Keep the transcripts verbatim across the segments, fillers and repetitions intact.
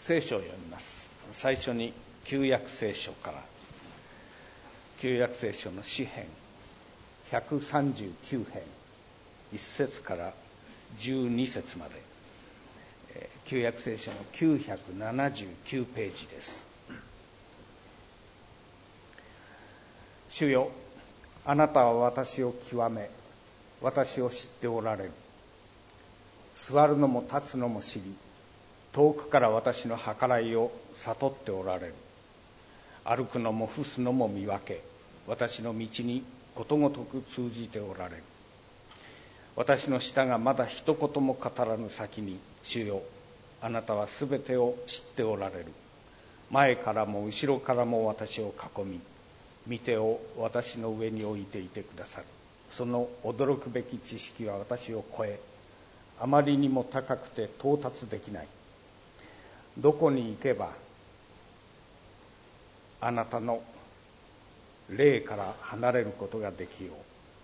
聖書を読みます。最初に旧約聖書から、旧約聖書の詩編ひゃくさんじゅうきゅう編いっ節からじゅうに節まで、旧約聖書のきゅうひゃくななじゅうきゅうページです。主よ、あなたは私を極め、私を知っておられる。座るのも立つのも知り、遠くから私の計らいを悟っておられる。歩くのも伏すのも見分け、私の道にことごとく通じておられる。私の舌がまだ一言も語らぬ先に、主よ、あなたはすべてを知っておられる。前からも後ろからも私を囲み、御手を私の上に置いていてくださる。その驚くべき知識は私を超え、あまりにも高くて到達できない。どこに行けばあなたの霊から離れることができよう。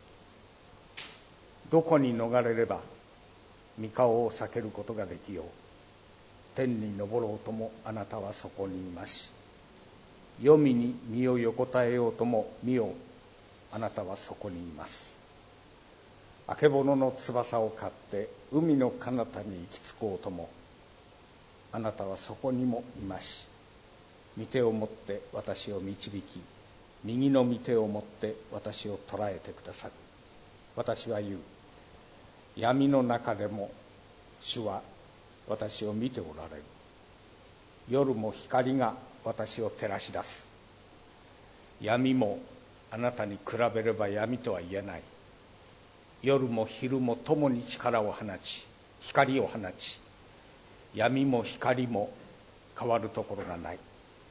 どこに逃れれば御顔を避けることができよう。天に昇ろうともあなたはそこにいまし、黄泉に身を横たえようとも見よ、あなたはそこにいます。あけぼのの翼を買って海の彼方に行き着こうとも、あなたはそこにもいまし、御手を持って私を導き、右の御手を持って私を捉えてくださる。私は言う、闇の中でも主は私を見ておられる。夜も光が私を照らし出す。闇もあなたに比べれば闇とは言えない。夜も昼もともに力を放ち、光を放ち、闇も光も変わるところがない。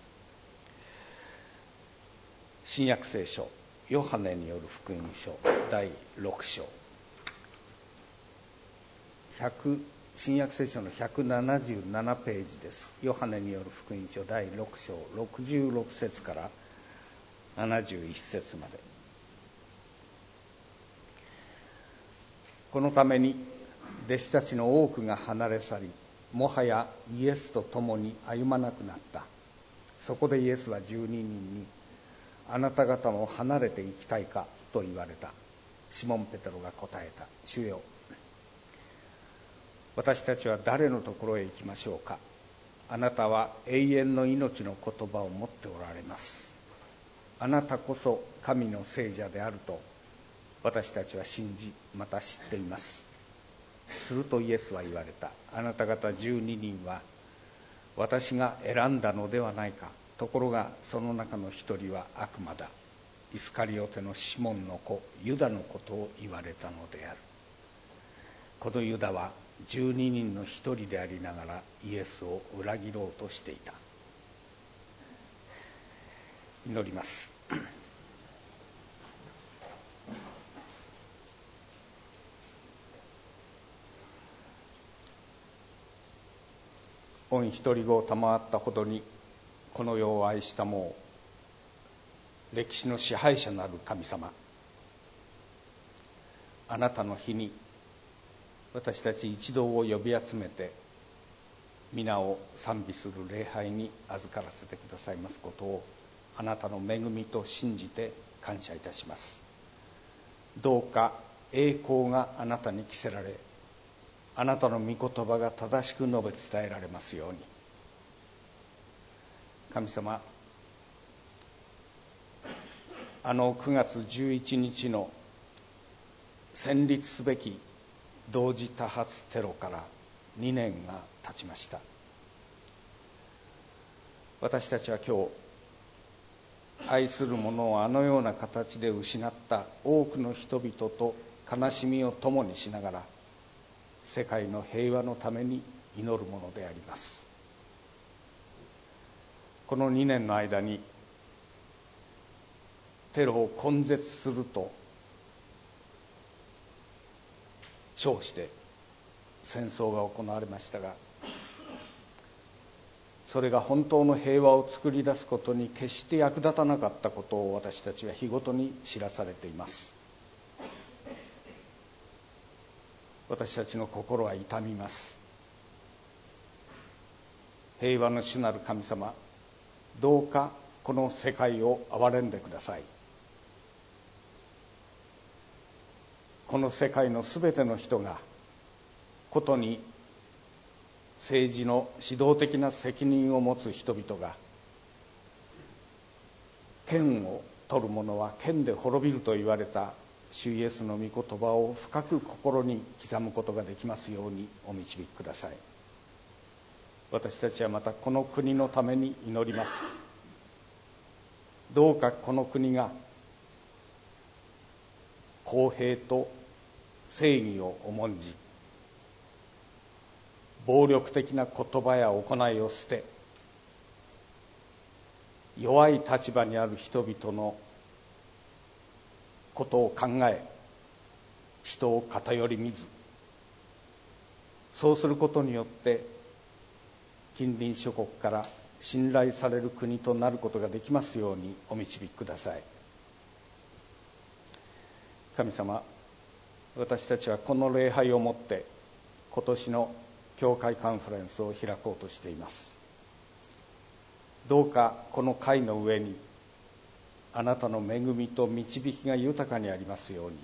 新約聖書ヨハネによる福音書だいろく章、新約聖書のひゃくななじゅうななページです。ヨハネによる福音書だいろく章ろくじゅうろく節からななじゅういち節まで。このために弟子たちの多くが離れ去り、もはやイエスと共に歩まなくなった。そこでイエスは十二人に、あなた方も離れて行きたいかと言われた。シモン・ペテロが答えた。主よ、私たちは誰のところへ行きましょうか。あなたは永遠の命の言葉を持っておられます。あなたこそ神の聖者であると私たちは信じ、また知っています。するとイエスは言われた。あなた方十二人は私が選んだのではないか。ところがその中の一人は悪魔だ。イスカリオテのシモンの子ユダのことを言われたのである。このユダは十二人の一人でありながらイエスを裏切ろうとしていた。祈ります。御一人子を賜ったほどにこの世を愛したもう歴史の支配者なる神様、あなたの日に私たち一同を呼び集めて皆を賛美する礼拝に預からせてくださいますことをあなたの恵みと信じて感謝いたします。どうか栄光があなたに着せられ、あなたの御言葉が正しく述べ伝えられますように。神様、あのくがつじゅういちにちの戦慄すべき同時多発テロからにねんが経ちました。私たちは今日、愛する者をあのような形で失った多くの人々と悲しみを共にしながら、世界の平和のために祈るものであります。このにねんの間にテロを根絶すると称して戦争が行われましたが、それが本当の平和を作り出すことに決して役立たなかったことを私たちは日ごとに知らされています。私たちの心は痛みます。 平和の主なる神様、どうかこの世界を憐れんでください。この世界のすべての人がことに政治の指導的な責任を持つ人々が、剣を取る者は剣で滅びると言われた主イエスの御言葉を深く心に刻むことができますようにお導きください。私たちはまたこの国のために祈ります。どうかこの国が公平と正義を重んじ、暴力的な言葉や行いを捨て、弱い立場にある人々のことを考え、人を偏り見ず、そうすることによって近隣諸国から信頼される国となることができますようにお導きください。神様、私たちはこの礼拝をもって今年の教会カンファレンスを開こうとしています。どうかこの会の上にあなたの恵みと導きが豊かにありますように、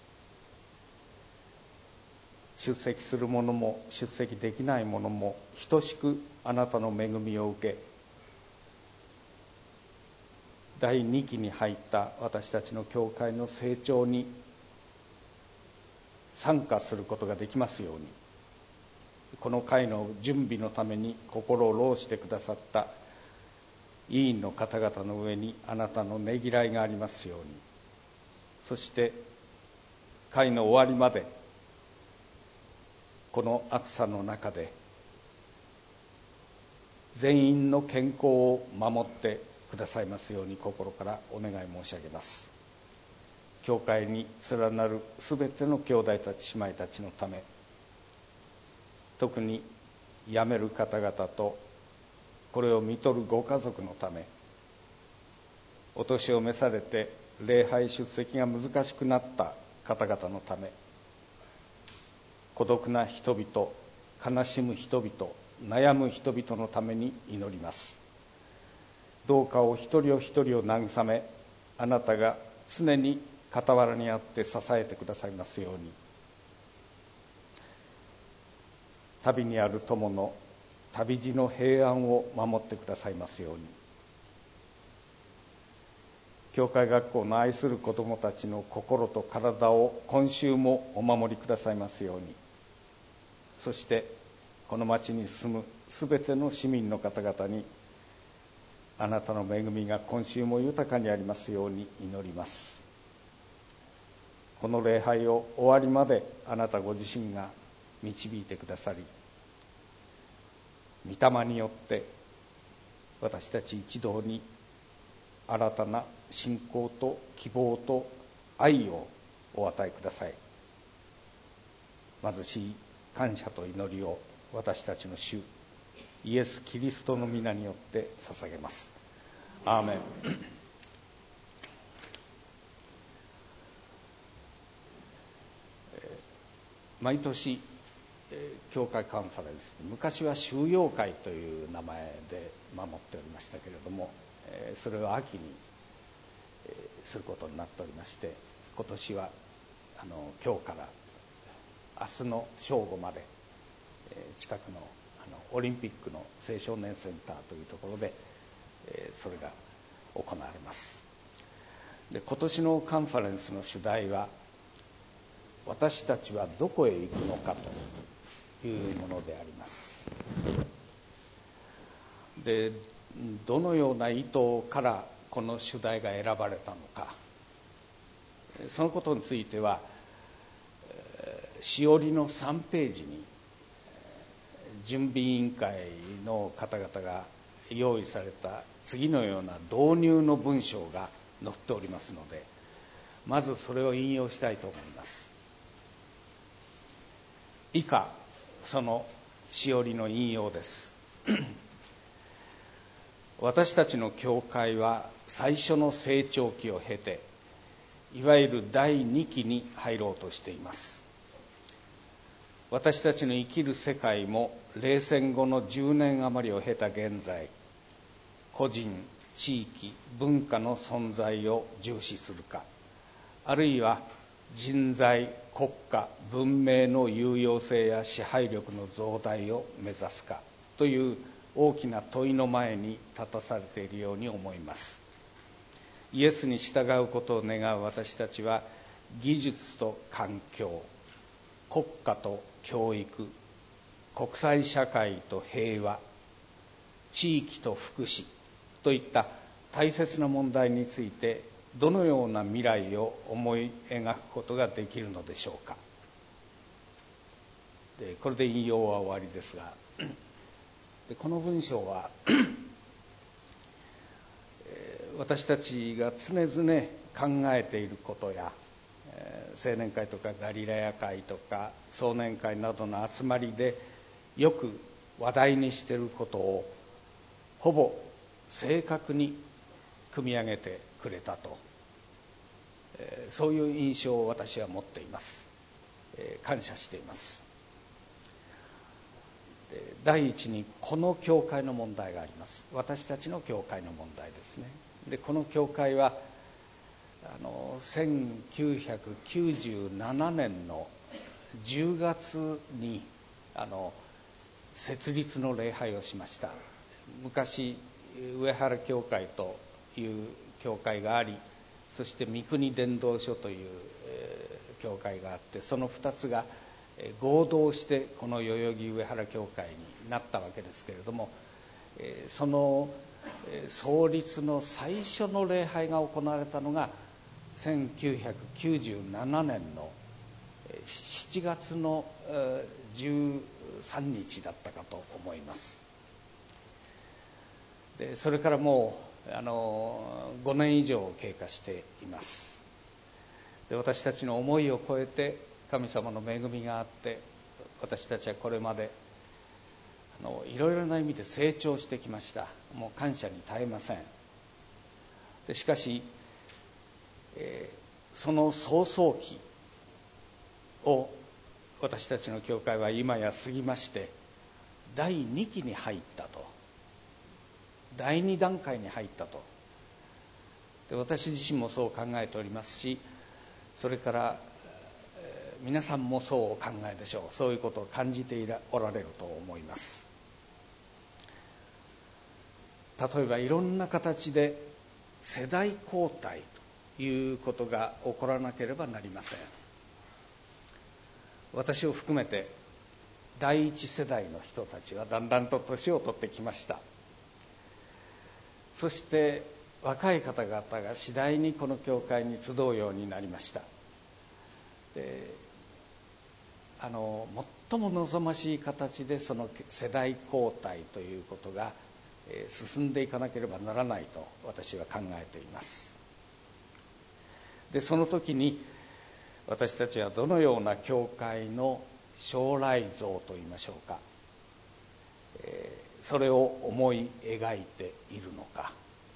出席する者も出席できない者も等しくあなたの恵みを受け、だいにきに入った私たちの教会の成長に参加することができますように、この会の準備のために心を労してくださった委員の方々の上にあなたのねぎらいがありますように、そして会の終わりまでこの暑さの中で全員の健康を守ってくださいますように心からお願い申し上げます。教会に連なるすべての兄弟たち姉妹たちのため、特に辞める方々とこれを見とるご家族のため、お年を召されて礼拝出席が難しくなった方々のため、孤独な人々、悲しむ人々、悩む人々のために祈ります。どうかお一人お一人を慰め、あなたが常に傍らにあって支えてくださいますように、旅にある友の旅路の平安を守ってくださいますように、教会学校の愛する子どもたちの心と体を今週もお守りくださいますように、そしてこの町に住むすべての市民の方々にあなたの恵みが今週も豊かにありますように祈ります。この礼拝を終わりまであなたご自身が導いてくださり、御霊によって私たち一同に新たな信仰と希望と愛をお与えください。貧しい感謝と祈りを私たちの主イエス・キリストの皆によって捧げます。アーメン。毎年教会カンファレンス、昔は修養会という名前で守っておりましたけれども、それを秋にすることになっておりまして、今年はあの今日から明日の正午まで近くのあのオリンピックの青少年センターというところでそれが行われます。で、今年のカンファレンスの主題は、私たちはどこへ行くのかというものであります。で、どのような意図からこの主題が選ばれたのか、そのことについてはしおりのさんページに準備委員会の方々が用意された次のような導入の文章が載っておりますので、まずそれを引用したいと思います。以下そのしおりの引用です。私たちの教会は最初の成長期を経て、いわゆるだいにきに入ろうとしています。 私たちの生きる世界も冷戦後のじゅうねん余りを経た現在、個人、地域、文化の存在を重視するか、あるいは人材、国家、文明の有用性や支配力の増大を目指すかという大きな問いの前に立たされているように思います。イエスに従うことを願う私たちは、技術と環境、国家と教育、国際社会と平和、地域と福祉といった大切な問題について、どのような未来を思い描くことができるのでしょうか。でこれで引用は終わりですが、でこの文章は私たちが常々考えていることや、青年会とかガリラヤ会とか壮年会などの集まりでよく話題にしていることをほぼ正確に組み上げてくれたと、そういう印象を私は持っています。感謝しています。第一に、この教会の問題があります。私たちの教会の問題ですね。でこの教会はあのせんきゅうひゃくきゅうじゅうななねんのじゅうがつにあの設立の礼拝をしました。昔上原教会という教会があり、そして三国伝道所という、えー、教会があって、そのふたつが合同してこの代々木上原教会になったわけですけれども、えー、その創立の最初の礼拝が行われたのがせんきゅうひゃくきゅうじゅうななねんのしちがつのじゅうさんにちだったかと思います。でそれからもうあのごねん以上経過しています。で私たちの思いを超えて神様の恵みがあって、私たちはこれまであのいろいろな意味で成長してきました。もう感謝に堪えません。でしかし、えー、その創創期を私たちの教会は今や過ぎまして、だいにきに入ったと、だいにだんかいに入ったと。で私自身もそう考えておりますし、それから、えー、皆さんもそうお考えでしょう。そういうことを感じていらおられると思います。例えばいろんな形で世代交代ということが起こらなければなりません。私を含めて第一世代の人たちはだんだんと年を取ってきました。そして若い方々が次第にこの教会に集うようになりました。であの最も望ましい形でその世代交代ということが進んでいかなければならないと私は考えています。でその時に私たちはどのような教会の将来像といいましょうか、えー、それを思い描いているのか、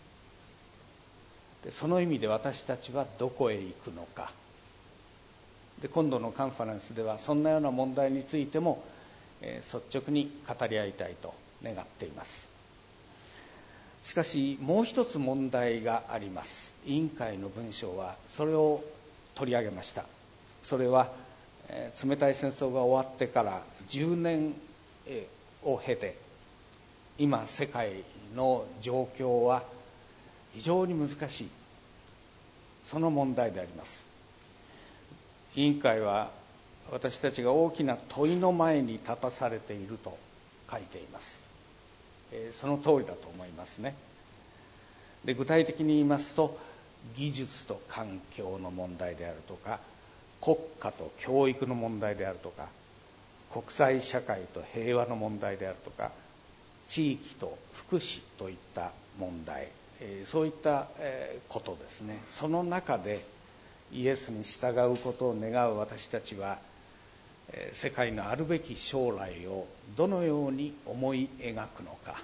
でその意味で私たちはどこへ行くのか、で今度のカンファレンスではそんなような問題についても、えー、率直に語り合いたいと願っています。しかしもう一つ問題があります。委員会の文章はそれを取り上げました。それは、えー、冷たい戦争が終わってからじゅうねんを経て、今世界の状況は非常に難しい、その問題であります。委員会は私たちが大きな問いの前に立たされていると書いています。えー、その通りだと思いますね。で具体的に言いますと、技術と環境の問題であるとか、国家と教育の問題であるとか、国際社会と平和の問題であるとか、地域と福祉といった問題、えー、そういったことですね。その中でイエスに従うことを願う私たちは、えー、世界のあるべき将来をどのように思い描くのか、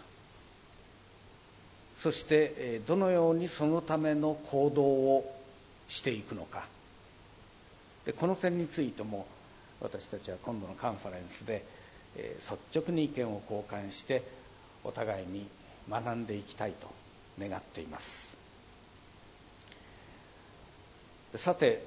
そしてえー、どのようにそのための行動をしていくのか、でこの点についても私たちは今度のカンファレンスで、えー、率直に意見を交換してお互いに学んでいきたいと願っています。さて、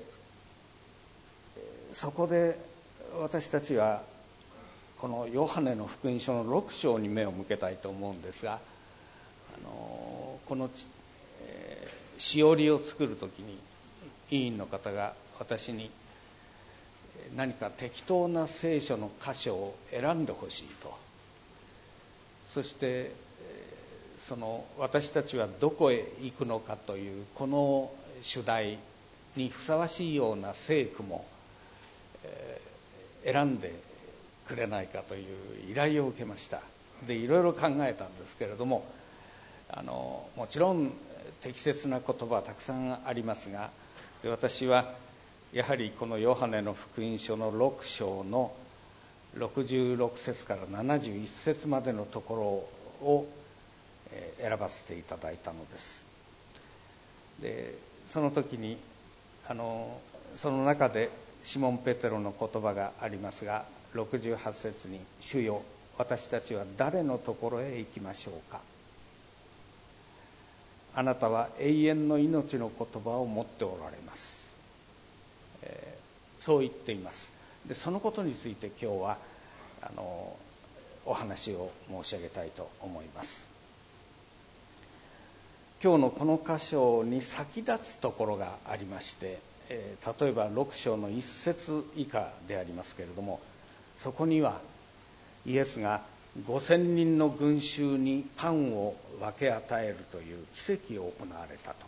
そこで私たちはこのヨハネの福音書のろく章に目を向けたいと思うんですが、あのこの、えー、しおりを作るときに委員の方が私に何か適当な聖書の箇所を選んでほしいと、そしてその私たちはどこへ行くのかというこの主題にふさわしいような聖句も選んでくれないかという依頼を受けました。でいろいろ考えたんですけれども、あのもちろん適切な言葉はたくさんありますが、で私はやはりこのヨハネの福音書のろく章のろくじゅうろく節からななじゅういち節までのところを選ばせていただいたのです。でその時にあのその中でシモン・ペテロの言葉がありますが、ろくじゅうはち節に、主よ、私たちは誰のところへ行きましょうか。あなたは永遠の命の言葉を持っておられます、えー、そう言っています。でそのことについて今日はあのお話を申し上げたいと思います。今日のこの箇所に先立つところがありまして、えー、例えばろく章のいち節以下でありますけれども、そこにはイエスがごせんにんの群衆にパンを分け与えるという奇跡を行われたと、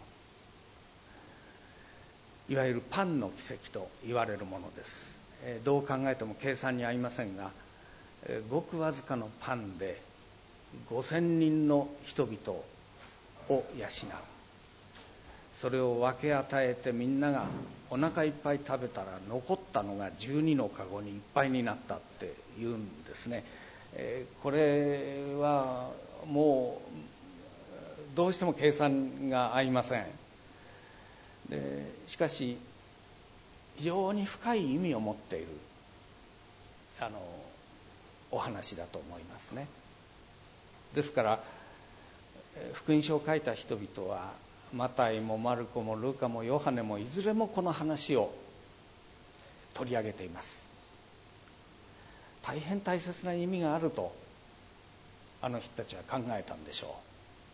いわゆるパンの奇跡と言われるものです。えー、どう考えても計算に合いませんが、えー、ごくわずかのパンでごせんにんの人々を養う、それを分け与えてみんながお腹いっぱい食べたら残ったのがじゅうにのカゴにいっぱいになったって言うんですね。えー、これはもうどうしても計算が合いません。でしかし非常に深い意味を持っているあのお話だと思いますね。ですから福音書を書いた人々はマタイもマルコもルカもヨハネもいずれもこの話を取り上げています。大変大切な意味があるとあの人たちは考えたんでしょ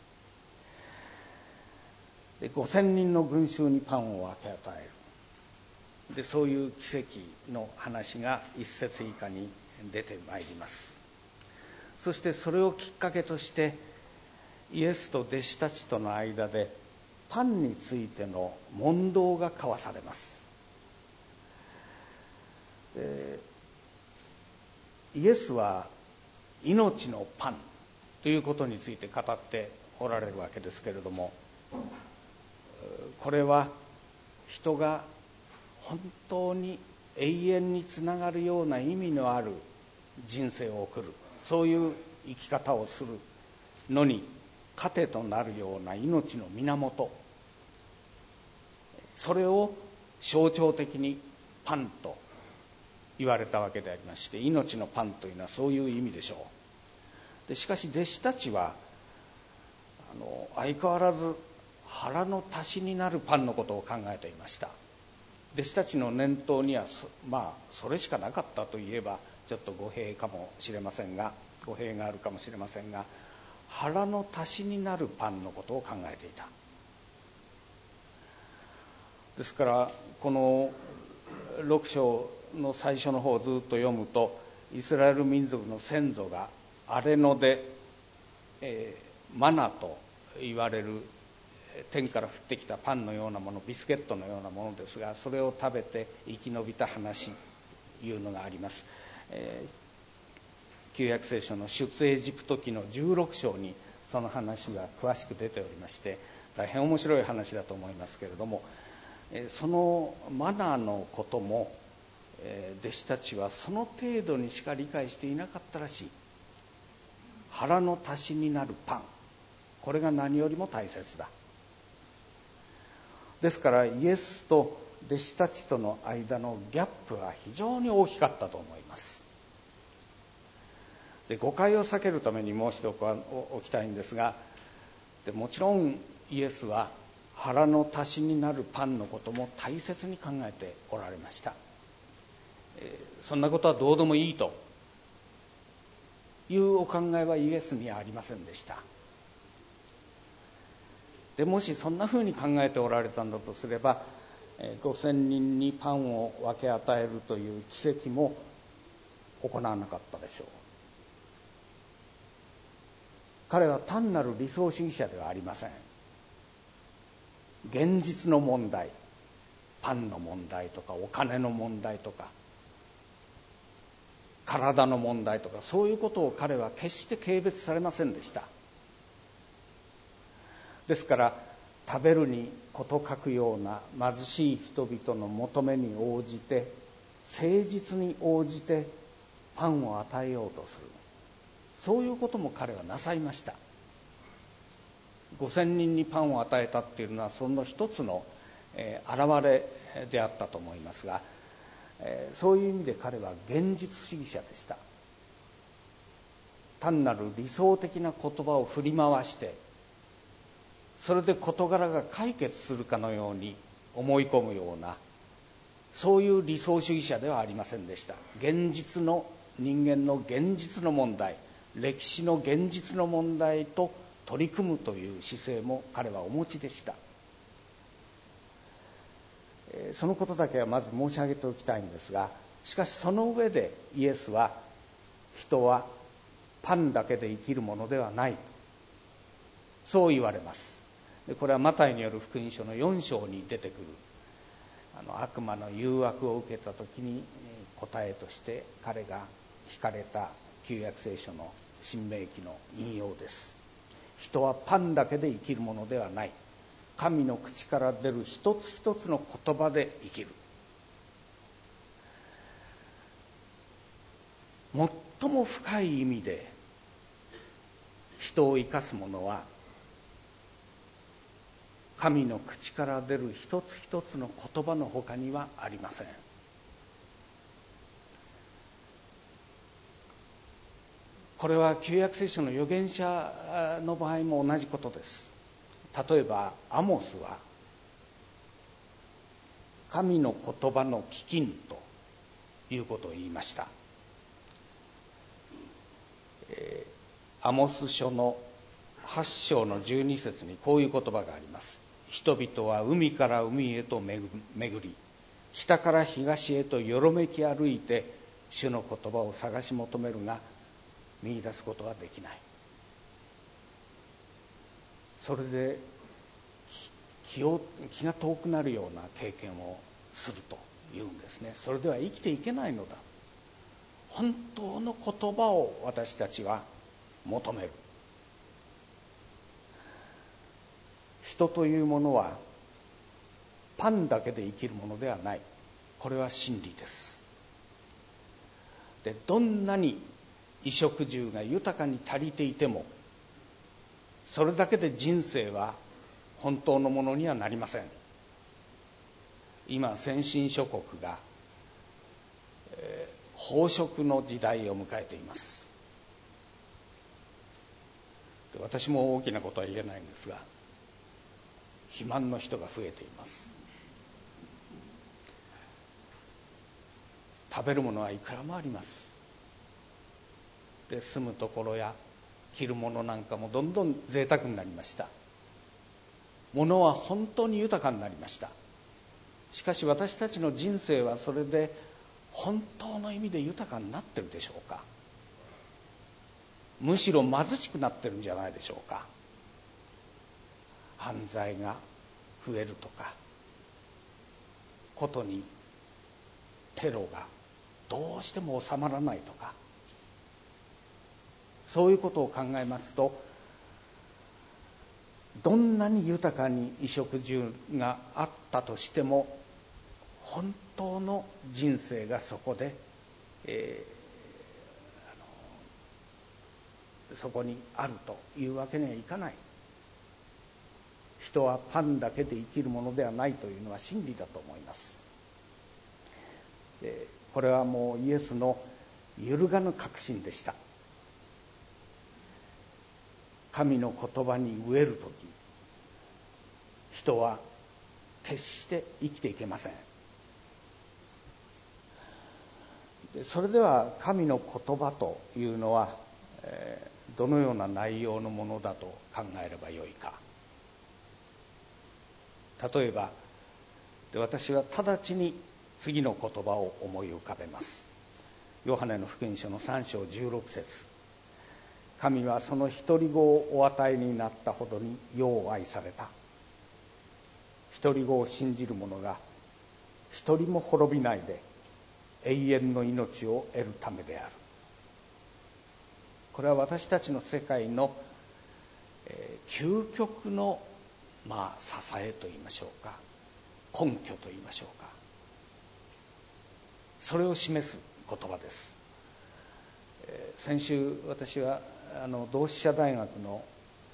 う。でごせんにんの群衆にパンを分け与える、でそういう奇跡の話が一節以下に出てまいります。そしてそれをきっかけとしてイエスと弟子たちとの間でパンについての問答が交わされます。イエスは命のパンということについて語っておられるわけですけれども、これは人が本当に永遠につながるような意味のある人生を送る、そういう生き方をするのに糧となるような命の源、それを象徴的にパンと言われたわけでありまして、命のパンというのはそういう意味でしょう。でしかし弟子たちはあの相変わらず腹の足しになるパンのことを考えていました。弟子たちの念頭にはまあそれしかなかったといえばちょっと語弊かもしれませんが語弊があるかもしれませんが、腹の足しになるパンのことを考えていた。ですからこのろく章の最初の方をずっと読むと、イスラエル民族の先祖が荒れ野で、えー、マナと言われる天から降ってきたパンのようなもの、ビスケットのようなものですが、それを食べて生き延びた話というのがあります。えー旧約聖書の出エジプト記のじゅうろく章にその話が詳しく出ておりまして、大変面白い話だと思いますけれども、そのマナーのことも弟子たちはその程度にしか理解していなかったらしい。腹の足しになるパン、これが何よりも大切だ。ですからイエスと弟子たちとの間のギャップは非常に大きかったと思います。で、誤解を避けるためにもう一度おきたいんですが、でもちろんイエスは腹の足しになるパンのことも大切に考えておられました。えー、そんなことはどうでもいいというお考えはイエスにはありませんでした。でもしそんなふうに考えておられたんだとすれば、ごせんにんにパンを分け与えるという奇跡も行わなかったでしょう。彼は単なる理想主義者ではありません。現実の問題、パンの問題とかお金の問題とか体の問題とか、そういうことを彼は決して軽蔑されませんでした。ですから食べるに事欠くような貧しい人々の求めに応じて、誠実に応じてパンを与えようとする、そういうことも彼はなさいました。ごせんにんにパンを与えたっていうのはその一つの、えー、現れであったと思いますが、えー、そういう意味で彼は現実主義者でした。単なる理想的な言葉を振り回してそれで事柄が解決するかのように思い込むような、そういう理想主義者ではありませんでした。現実の人間の現実の問題、歴史の現実の問題と取り組むという姿勢も彼はお持ちでした。そのことだけはまず申し上げておきたいんですが、しかしその上でイエスは、人はパンだけで生きるものではない、そう言われます。でこれはマタイによる福音書のよん章に出てくる、あの悪魔の誘惑を受けた時に答えとして彼が引かれた旧約聖書の新明記の引用です。人はパンだけで生きるものではない、神の口から出る一つ一つの言葉で生きる。最も深い意味で人を生かすものは、神の口から出る一つ一つの言葉のほかにはありません。これは旧約聖書の預言者の場合も同じことです。例えばアモスは神の言葉の飢饉ということを言いました。えー、アモス書のはち章のじゅうに節にこういう言葉があります。人々は海から海へと巡り、北から東へとよろめき歩いて主の言葉を探し求めるが見出すことはできない。それで気を気が遠くなるような経験をするというんですね。それでは生きていけないのだ。本当の言葉を私たちは求める。人というものはパンだけで生きるものではない。これは真理です。で、どんなに衣食住が豊かに足りていても、それだけで人生は本当のものにはなりません。今先進諸国が、えー、飽食の時代を迎えています。で、私も大きなことは言えないんですが、肥満の人が増えています。食べるものはいくらもあります。で、住むところや着るものなんかもどんどん贅沢になりました。物は本当に豊かになりました。しかし私たちの人生はそれで本当の意味で豊かになってるでしょうか。むしろ貧しくなってるんじゃないでしょうか。犯罪が増えるとか、ことにテロがどうしても収まらないとか、そういうことを考えますと、どんなに豊かに衣食住があったとしても、本当の人生がそこで、えー、あのそこにあるというわけにはいかない。 人はパンだけで生きるものではないというのは真理だと思います。これはもうイエスの揺るがぬ確信でした。神の言葉に飢えるとき、人は決して生きていけません。それでは神の言葉というのは、えー、どのような内容のものだと考えればよいか。例えばで私は直ちに次の言葉を思い浮かべます。ヨハネの福音書のさん章じゅうろく節、神はその独り子をお与えになったほどに世を愛された。独り子を信じる者が一人も滅びないで永遠の命を得るためである。これは私たちの世界の、えー、究極の、まあ、支えといいましょうか、根拠といいましょうか、それを示す言葉です。えー、先週私はあの同志社大学の、あの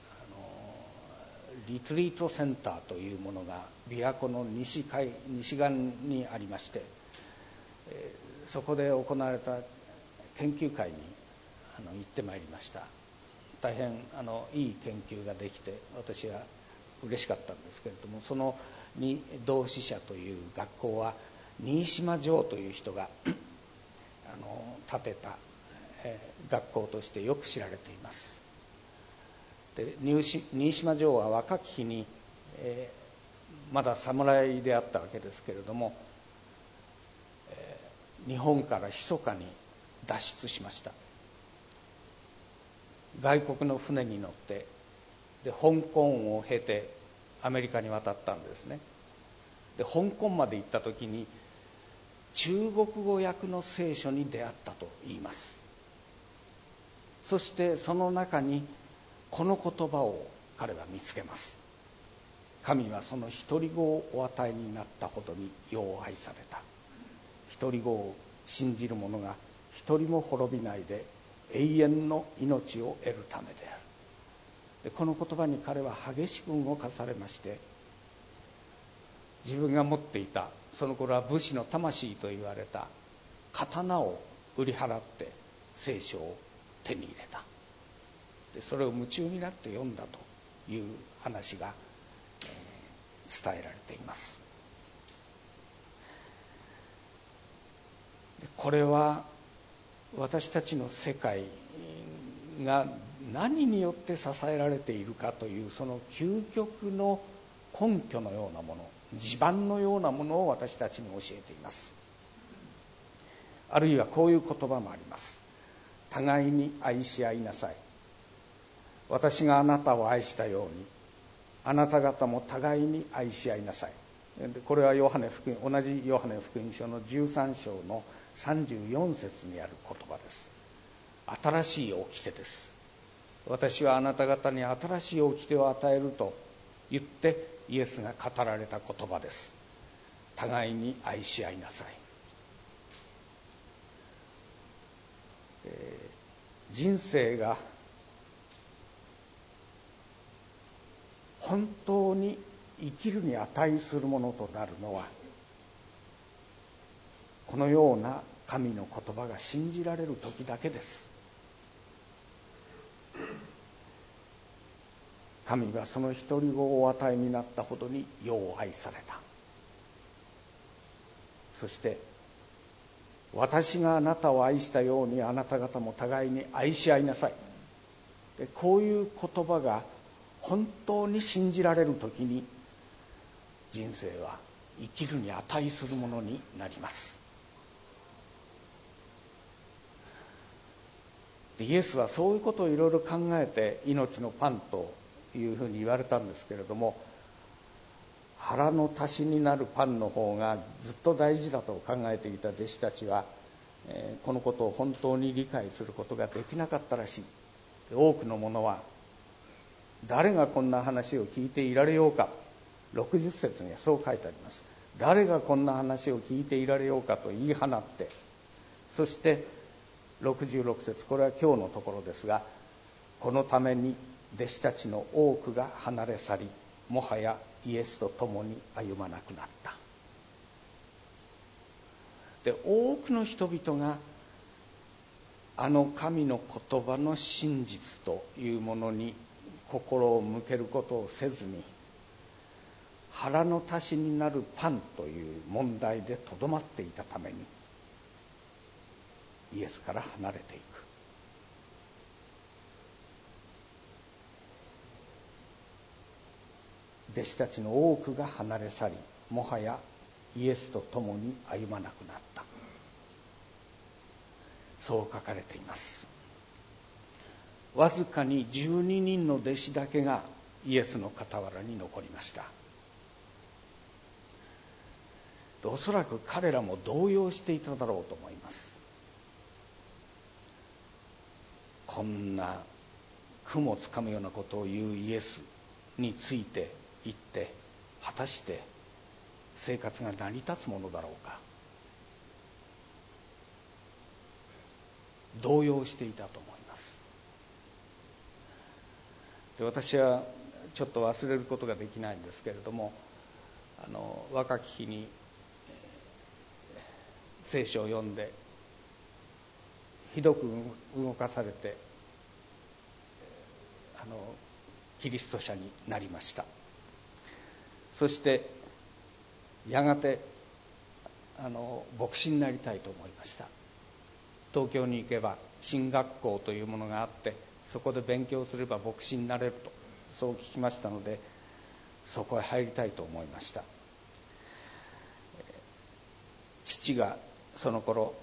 リトリートセンターというものが琵琶湖の西海西岸にありまして、えー、そこで行われた研究会にあの行ってまいりました。大変あのいい研究ができて私は嬉しかったんですけれども、そのに同志社という学校は新島城という人があの建てた、えー、学校としてよく知られています。で新島城は若き日に、えー、まだ侍であったわけですけれども、えー、日本から密かに脱出しました。外国の船に乗ってで香港を経てアメリカに渡ったんですね。で香港まで行った時に中国語訳の聖書に出会ったと言います。そしてその中にこの言葉を彼は見つけます。神はその独り子をお与えになったほどに世を愛された。独り子を信じる者が一人も滅びないで永遠の命を得るためである。でこの言葉に彼は激しく動かされまして、自分が持っていたその頃は武士の魂と言われた刀を売り払って聖書を手に入れた。でそれを夢中になって読んだという話が、えー、伝えられています。でこれは私たちの世界が何によって支えられているかというその究極の根拠のようなもの、地盤のようなものを私たちに教えています。あるいはこういう言葉もあります。互いに愛し合いなさい。私があなたを愛したようにあなた方も互いに愛し合いなさい。これはヨハネ福音同じヨハネ福音書のじゅうさん章のさんじゅうよん節にある言葉です。新しい掟です。私はあなた方に新しい掟を与えると言ってイエスが語られた言葉です。互いに愛し合いなさい。えー、人生が本当に生きるに値するものとなるのは、このような神の言葉が信じられる時だけです。神はその独り子をお与えになったほどに世を愛された。そして私があなたを愛したようにあなた方も互いに愛し合いなさい。でこういう言葉が本当に信じられるときに人生は生きるに値するものになります。でイエスはそういうことをいろいろ考えて命のパンというふうに言われたんですけれども、腹の足しになるパンの方がずっと大事だと考えていた弟子たちは、えー、このことを本当に理解することができなかったらしい。多くの者は誰がこんな話を聞いていられようか、ろくじゅっ節にはそう書いてあります。誰がこんな話を聞いていられようかと言い放って、そしてろくじゅうろく節、これは今日のところですが、このために弟子たちの多くが離れ去りもはやイエスと共に歩まなくなった。で、多くの人々があの神の言葉の真実というものに心を向けることをせずに、腹の足しになるパンという問題でとどまっていたために、イエスから離れていく。弟子たちの多くが離れ去り、もはやイエスと共に歩まなくなった。そう書かれています。わずかにじゅうににんの弟子だけがイエスの傍らに残りました。おそらく彼らも動揺していただろうと思います。こんな雲をつかむようなことを言うイエスについて言って、果たして生活が成り立つものだろうか。動揺していたと思います。で、私はちょっと忘れることができないんですけれども、あの若き日に聖書を読んでひどく動かされて、あのキリスト者になりました。そしてやがてあの牧師になりたいと思いました。東京に行けば神学校というものがあって、そこで勉強すれば牧師になれると、そう聞きましたので、そこへ入りたいと思いました。父がその頃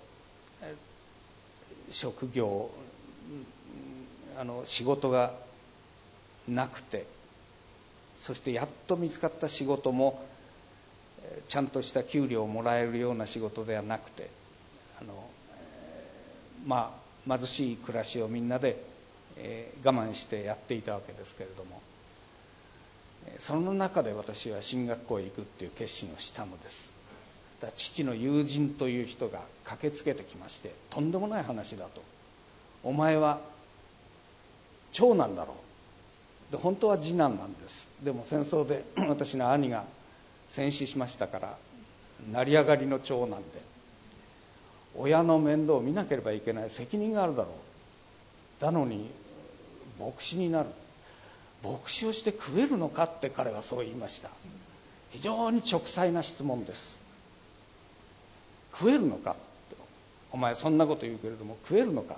職業、あの仕事がなくて、そしてやっと見つかった仕事もちゃんとした給料をもらえるような仕事ではなくて、あのまあ貧しい暮らしをみんなで、えー、我慢してやっていたわけですけれども、その中で私は進学校へ行くっていう決心をしたのです。父の友人という人が駆けつけてきまして、とんでもない話だと、お前は長男だろう、で本当は次男なんです。でも戦争で私の兄が戦死しましたから、成り上がりの長男で親の面倒を見なければいけない責任があるだろう、だのに牧師になる、牧師をして食えるのかって彼はそう言いました。非常に直裁な質問です。食えるのか、お前そんなこと言うけれども食えるのか。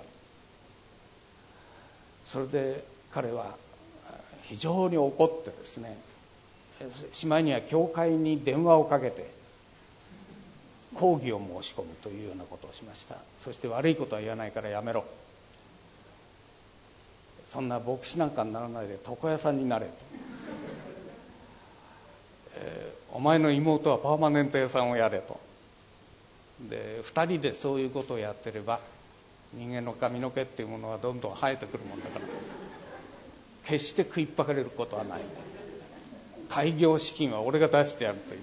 それで彼は非常に怒ってですね、しまいには教会に電話をかけて抗議を申し込むというようなことをしました。そして悪いことは言わないからやめろ、そんな牧師なんかにならないで床屋さんになれと、えー、お前の妹はパーマネント屋さんをやれと。でふたりでそういうことをやってれば、人間の髪の毛っていうものはどんどん生えてくるもんだから、決して食いっぱかれることはない、開業資金は俺が出してやると言って、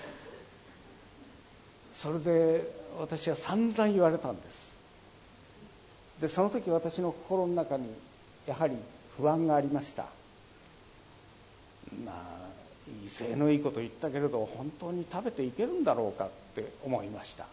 それで私は散々言われたんです。でその時私の心の中にやはり不安がありました。まあ威勢のいいこと言ったけれど本当に食べていけるんだろうかって思いました。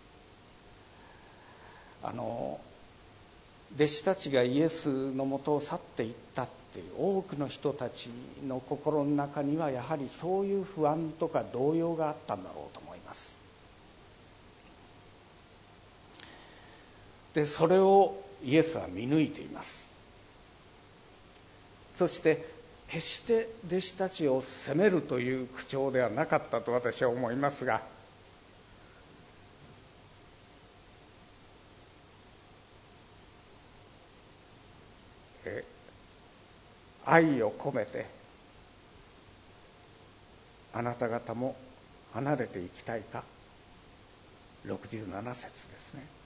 あの弟子たちがイエスのもとを去っていったっていう多くの人たちの心の中にはやはりそういう不安とか動揺があったんだろうと思います。でそれをイエスは見抜いています。そして決して弟子たちを責めるという口調ではなかったと私は思いますが、え愛を込めて、あなた方も離れていきたいか、ろくじゅうなな節ですね。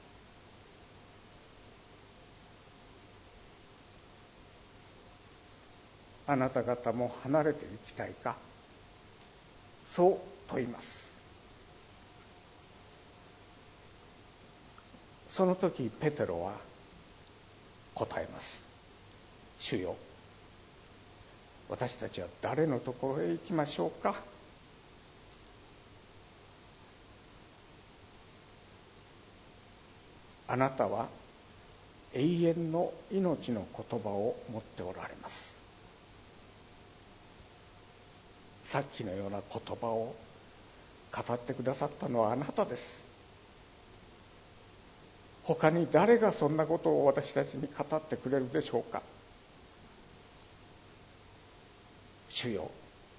あなた方も離れていきたいか、そう問います。その時ペテロは答えます。主よ、 私たちは誰のところへ行きましょうか。あなたは永遠の命の言葉を持っておられます。さっきのような言葉を語ってくださったのはあなたです。他に誰がそんなことを私たちに語ってくれるでしょうか。主よ、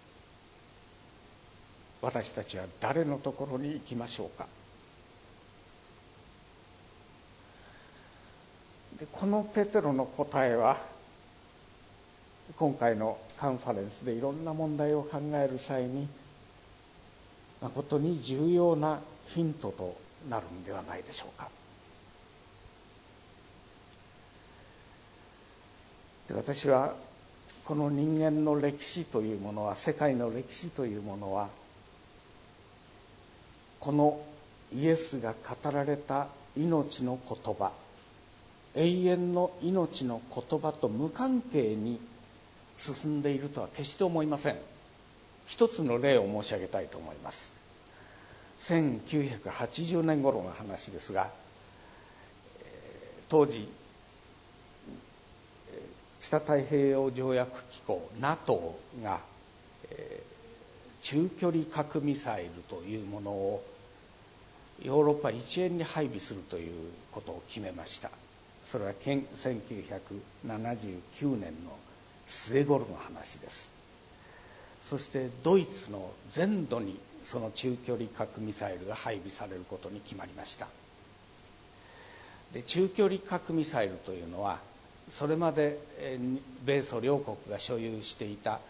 私たちは誰のところに行きましょうか。でこのペテロの答えは、今回のカンファレンスでいろんな問題を考える際に誠に重要なヒントとなるんではないでしょうか。で私はこの人間の歴史というものは、世界の歴史というものは、このイエスが語られた命の言葉、永遠の命の言葉と無関係に進んでいるとは決して思いません。一つの例を申し上げたいと思います。せんきゅうひゃくはちじゅうねん頃の話ですが、当時北太平洋条約機構 ナトー が中距離核ミサイルというものをヨーロッパ一円に配備するということを決めました。それはせんきゅうひゃくななじゅうきゅうねんの末頃の話です。そしてドイツの全土にその中距離核ミサイルが配備されることに決まりました。で中距離核ミサイルというのは、それまで米ソ両国が所有していた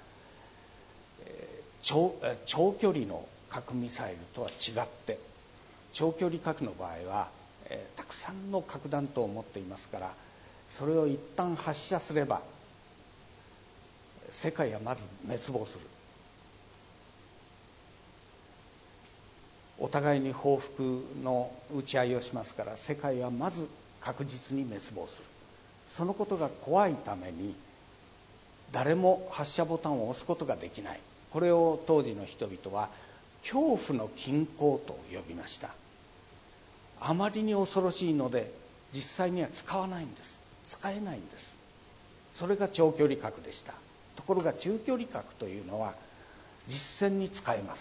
長, 長距離の核ミサイルとは違って、長距離核の場合はたくさんの核弾頭を持っていますから、それを一旦発射すれば世界はまず滅亡する。お互いに報復の打ち合いをしますから、世界はまず確実に滅亡する。そのことが怖いために誰も発射ボタンを押すことができない。これを当時の人々は恐怖の均衡と呼びました。あまりに恐ろしいので実際には使わないんです。使えないんです。それが長距離核でした。ところが中距離核というのは実戦に使えます。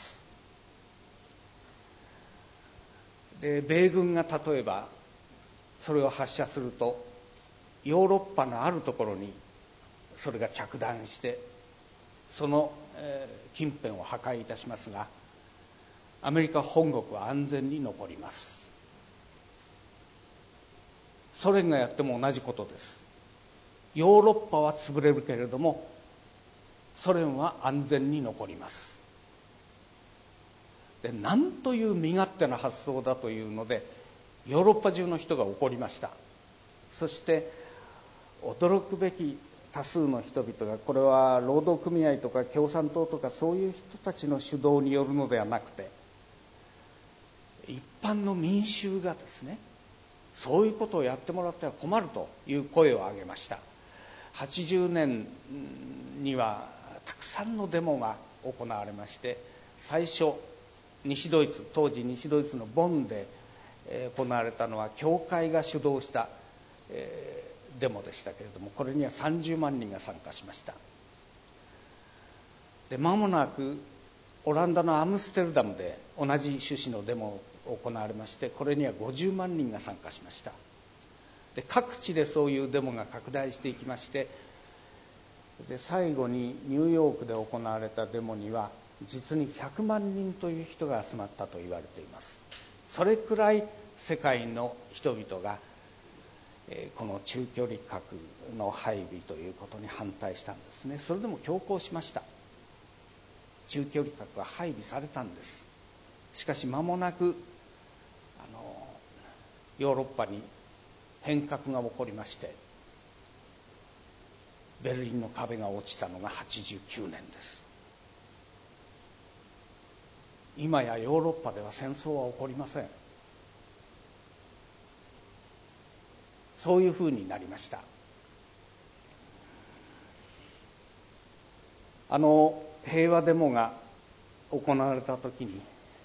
で米軍が例えばそれを発射すると、ヨーロッパのあるところにそれが着弾してその、えー、近辺を破壊いたしますが、アメリカ本国は安全に残ります。ソ連がやっても同じことです。ヨーロッパは潰れるけれどもソ連は安全に残ります。で、なんという身勝手な発想だというのでヨーロッパ中の人が怒りました。そして驚くべき多数の人々が、これは労働組合とか共産党とかそういう人たちの主導によるのではなくて、一般の民衆がですね、そういうことをやってもらっては困るという声を上げました。はちじゅうねんにはたくさんのデモが行われまして、最初西ドイツ、当時西ドイツのボンで行われたのは教会が主導した、えーデモでしたけれども、これにはさんじゅうまんにんが参加しました。で間もなくオランダのアムステルダムで同じ趣旨のデモを行われまして、これにはごじゅうまんにんが参加しました。で各地でそういうデモが拡大していきまして、で最後にニューヨークで行われたデモには実にひゃくまんにんという人が集まったと言われています。それくらい世界の人々がこの中距離核の配備ということに反対したんですね。それでも強行しました。中距離核は配備されたんです。しかし間もなくあのヨーロッパに変革が起こりまして、ベルリンの壁が落ちたのがはちじゅうきゅうねんです。今やヨーロッパでは戦争は起こりません。そういうふうになりました。 あの平和デモが行われた時に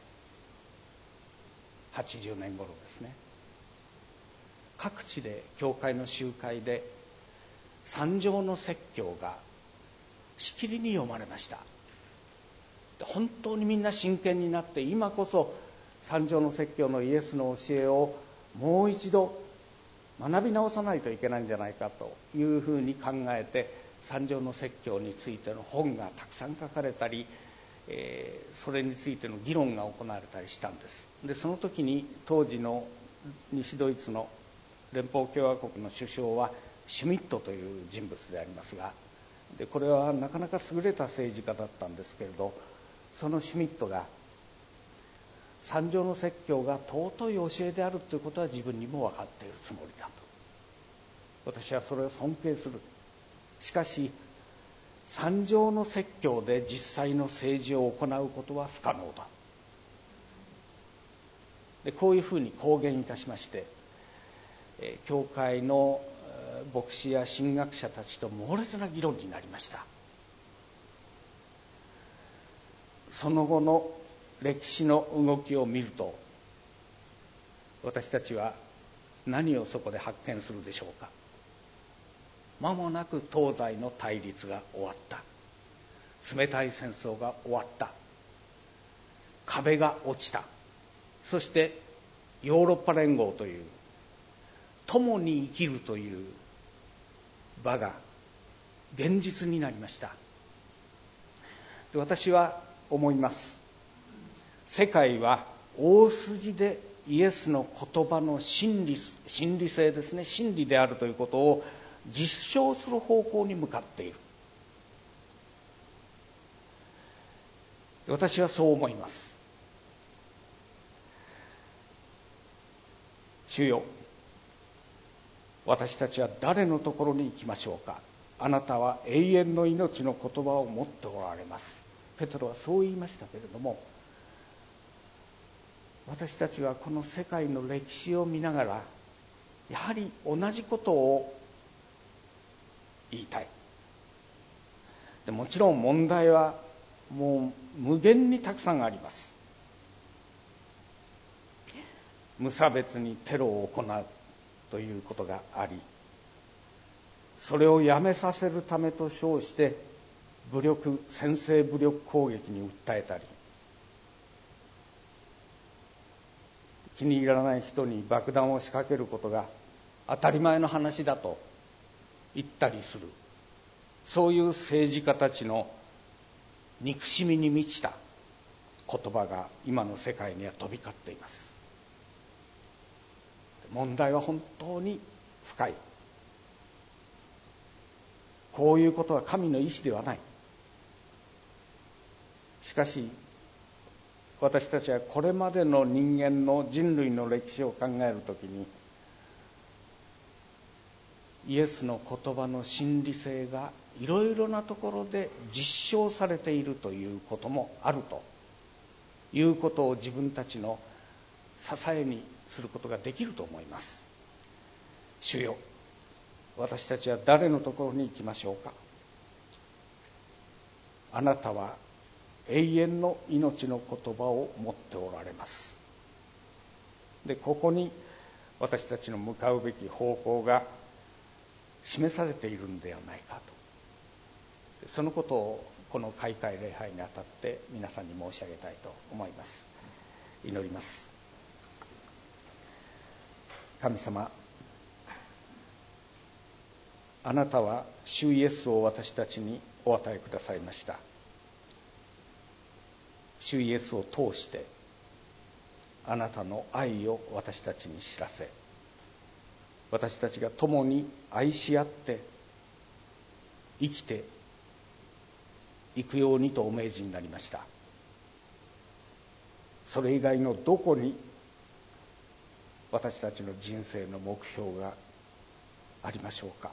はちじゅうねん頃ですね、各地で教会の集会で三条の説教がしきりに読まれました。本当にみんな真剣になって、今こそ三条の説教のイエスの教えをもう一度学び直さないといけないんじゃないかというふうに考えて、三条の説教についての本がたくさん書かれたり、えー、それについての議論が行われたりしたんです。でその時に当時の西ドイツの連邦共和国の首相はシュミットという人物でありますが、でこれはなかなか優れた政治家だったんですけれど、そのシュミットが三条の説教が尊い教えであるということは自分にも分かっているつもりだと。私はそれを尊敬する。しかし三条の説教で実際の政治を行うことは不可能だ。でこういうふうに公言いたしまして、教会の牧師や神学者たちと猛烈な議論になりました。その後の歴史の動きを見ると、私たちは何をそこで発見するでしょうか。間もなく東西の対立が終わった。冷たい戦争が終わった。壁が落ちた。そしてヨーロッパ連合という共に生きるという場が現実になりました。で私は思います。世界は大筋でイエスの言葉の真理、真理性ですね、真理であるということを実証する方向に向かっている。私はそう思います。主よ、私たちは誰のところに行きましょうか。あなたは永遠の命の言葉を持っておられます。ペテロはそう言いましたけれども、私たちはこの世界の歴史を見ながら、やはり同じことを言いたい。でもちろん問題はもう無限にたくさんあります。無差別にテロを行うということがあり、それをやめさせるためと称して武力、先制武力攻撃に訴えたり、気に入らない人に爆弾を仕掛けることが当たり前の話だと言ったりする、そういう政治家たちの憎しみに満ちた言葉が今の世界には飛び交っています。問題は本当に深い。こういうことは神の意志ではない。しかし私たちはこれまでの人間の人類の歴史を考えるときに、イエスの言葉の真理性がいろいろなところで実証されているということもあるということを自分たちの支えにすることができると思います。主よ、私たちは誰のところに行きましょうか。あなたは永遠の命の言葉を持っておられます。で、ここに私たちの向かうべき方向が示されているのではないかと、そのことをこの開会礼拝にあたって皆さんに申し上げたいと思います。祈ります。神様、あなたは主イエスを私たちにお与えくださいました。主イエスを通してあなたの愛を私たちに知らせ、私たちが共に愛し合って生きていくようにとお命じになりました。それ以外のどこに私たちの人生の目標がありましょうか。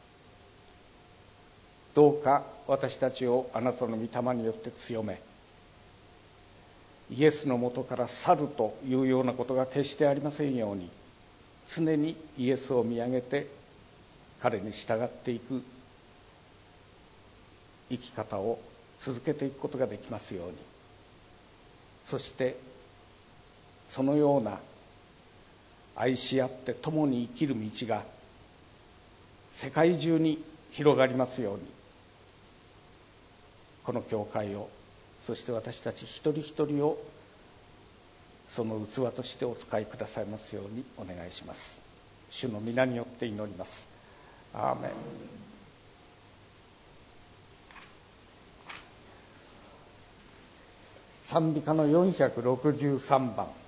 どうか私たちをあなたの御霊によって強め、イエスのもとから去るというようなことが決してありませんように、常にイエスを見上げて彼に従っていく生き方を続けていくことができますように、そしてそのような愛し合って共に生きる道が世界中に広がりますように、この教会を、そして私たち一人一人をその器としてお使いくださいますようにお願いします。主の皆によって祈ります。アーメン。賛美歌のよんひゃくろくじゅうさんばん。